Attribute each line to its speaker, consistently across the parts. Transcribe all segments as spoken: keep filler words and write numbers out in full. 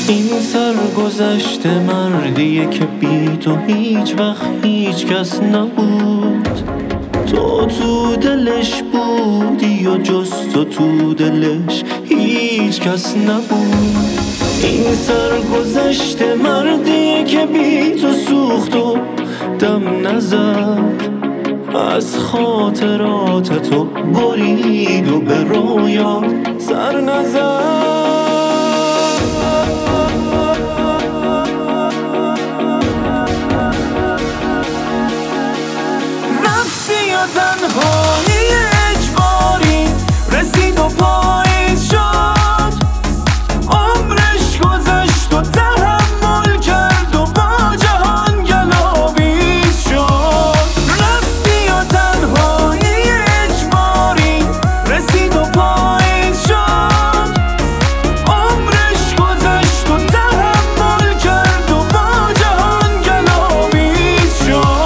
Speaker 1: این سرگذشت مردیه که بی تو هیچ وقت هیچ کس نبود. تو تو دلش بودی و جز تو تو دلش هیچ کس نبود. این سرگذشت مردیه که بی تو سوخت و دم نزد، از خاطرات تو برید و به رویات سر نزد. رفتی یا تنهایی اجباری رسید و پاییز شد، عمرش گذشت و تحمل کرد و با جهان گلاویز شد. رفتی یا تنهایی اجباری رسید و پاییز شد، عمرش گذشت و تحمل کرد و با جهان گلاویز شد.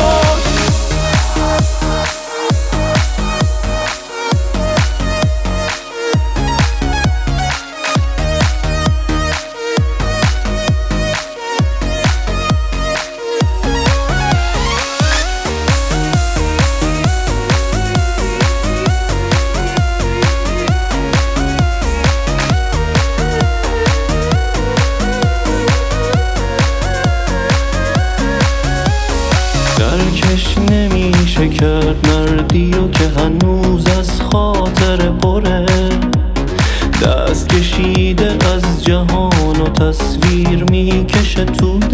Speaker 1: درکش نمیشه کرد مردیو که هنوز از خاطر پره، دست کشیده از جهان و تصویر میکشه تو